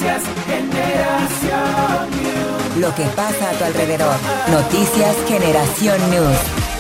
Noticias Generación News. Lo que pasa a tu alrededor. Noticias Generación News.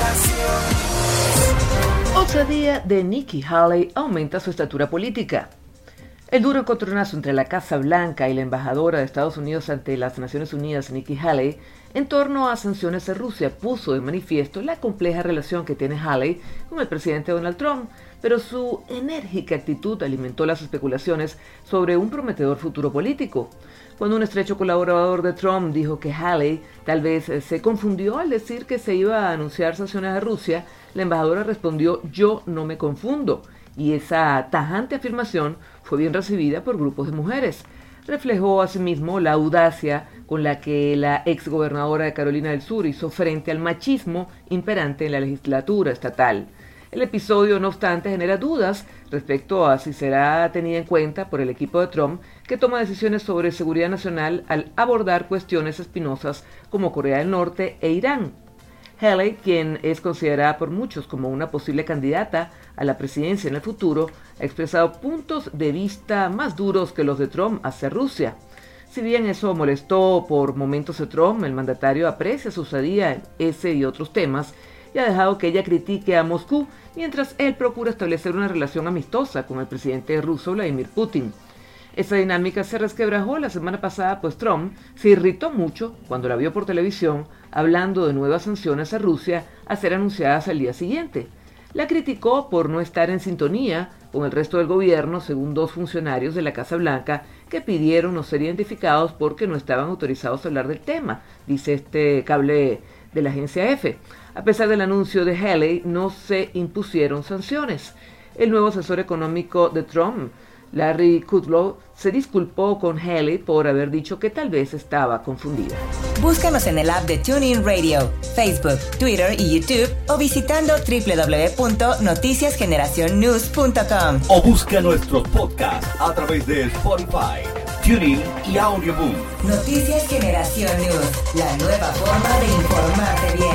Osadía de Nikki Haley aumenta su estatura política. El duro encontronazo entre la Casa Blanca y la embajadora de Estados Unidos ante las Naciones Unidas, Nikki Haley, en torno a sanciones a Rusia, puso de manifiesto la compleja relación que tiene Haley con el presidente Donald Trump, pero su enérgica actitud alimentó las especulaciones sobre un prometedor futuro político. Cuando un estrecho colaborador de Trump dijo que Haley tal vez se confundió al decir que se iba a anunciar sanciones a Rusia, la embajadora respondió: "Yo no me confundo", y esa tajante afirmación fue bien recibida por grupos de mujeres. Reflejó asimismo la audacia con la que la exgobernadora de Carolina del Sur hizo frente al machismo imperante en la legislatura estatal. El episodio, no obstante, genera dudas respecto a si será tenida en cuenta por el equipo de Trump, que toma decisiones sobre seguridad nacional al abordar cuestiones espinosas como Corea del Norte e Irán. Haley, quien es considerada por muchos como una posible candidata a la presidencia en el futuro, ha expresado puntos de vista más duros que los de Trump hacia Rusia. Si bien eso molestó por momentos a Trump, el mandatario aprecia su osadía en ese y otros temas y ha dejado que ella critique a Moscú, mientras él procura establecer una relación amistosa con el presidente ruso Vladimir Putin. Esa dinámica se resquebrajó la semana pasada, pues Trump se irritó mucho cuando la vio por televisión hablando de nuevas sanciones a Rusia a ser anunciadas al día siguiente. La criticó por no estar en sintonía con el resto del gobierno, según dos funcionarios de la Casa Blanca que pidieron no ser identificados porque no estaban autorizados a hablar del tema, dice este cable de la agencia EFE. A pesar del anuncio de Haley, no se impusieron sanciones. El nuevo asesor económico de Trump, Larry Kudlow, se disculpó con Haley por haber dicho que tal vez estaba confundida. Búscanos en el app de TuneIn Radio, Facebook, Twitter y YouTube o visitando www.noticiasgeneracionnews.com. O busca nuestros podcasts a través de Spotify, TuneIn y Audioboom. Noticias Generación News, la nueva forma de informarte bien.